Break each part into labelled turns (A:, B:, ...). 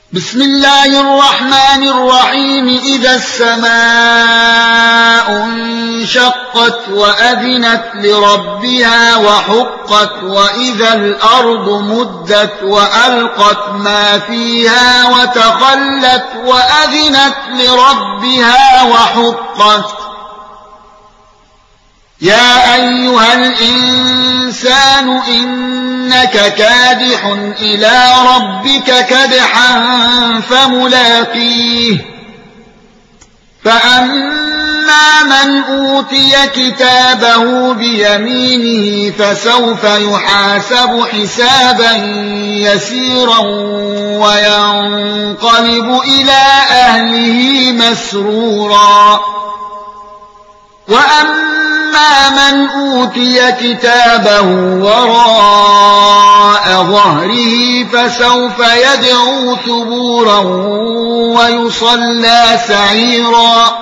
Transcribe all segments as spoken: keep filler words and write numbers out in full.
A: بسم الله الرحمن الرحيم إذا السماء انشقت وأذنت لربها وحقت وإذا الأرض مدت وألقت ما فيها وتخلت وأذنت لربها وحقت يا أيها الإنسان إنك كادح إلى ربك كدحا فملاقيه فأما من أوتي كتابه بيمينه فسوف يحاسب حسابا يسيرا وينقلب إلى أهله مسرورا وأما من أوتي كتابه وراء ظهره فسوف يدعو ثبورا ويصلى سعيرا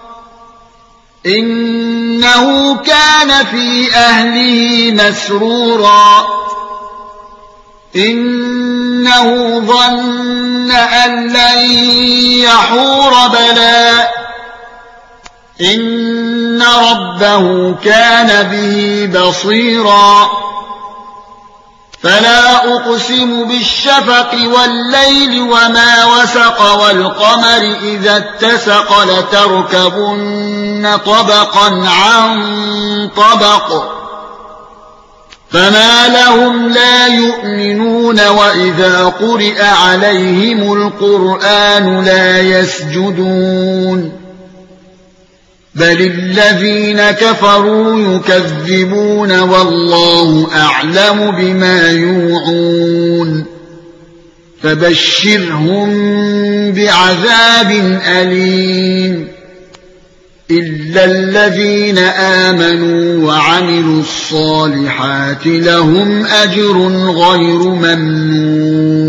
A: إنه كان في أهله مسرورا إنه ظن أن لن يحور بلى إن ربه كان به بصيرا فلا أقسم بالشفق والليل وما وسق والقمر إذا اتسق لتركبن طبقا عن طبق فما لهم لا يؤمنون وإذا قرئ عليهم القرآن لا يسجدون بل الذين كفروا يكذبون والله أعلم بما يوعون فبشرهم بعذاب أليم إلا الذين آمنوا وعملوا الصالحات لهم أجر غير ممنون